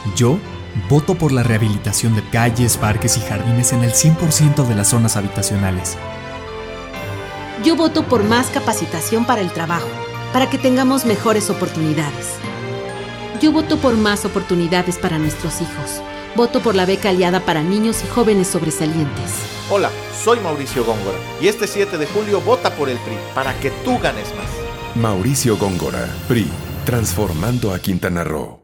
Yo voto por la rehabilitación de calles, parques y jardines en el 100% de las zonas habitacionales. Yo voto por más capacitación para el trabajo, para que tengamos mejores oportunidades. Yo voto por más oportunidades para nuestros hijos. Voto por la beca aliada para niños y jóvenes sobresalientes. Hola, soy Mauricio Góngora y este 7 de julio vota por el PRI para que tú ganes más. Mauricio Góngora, PRI, transformando a Quintana Roo.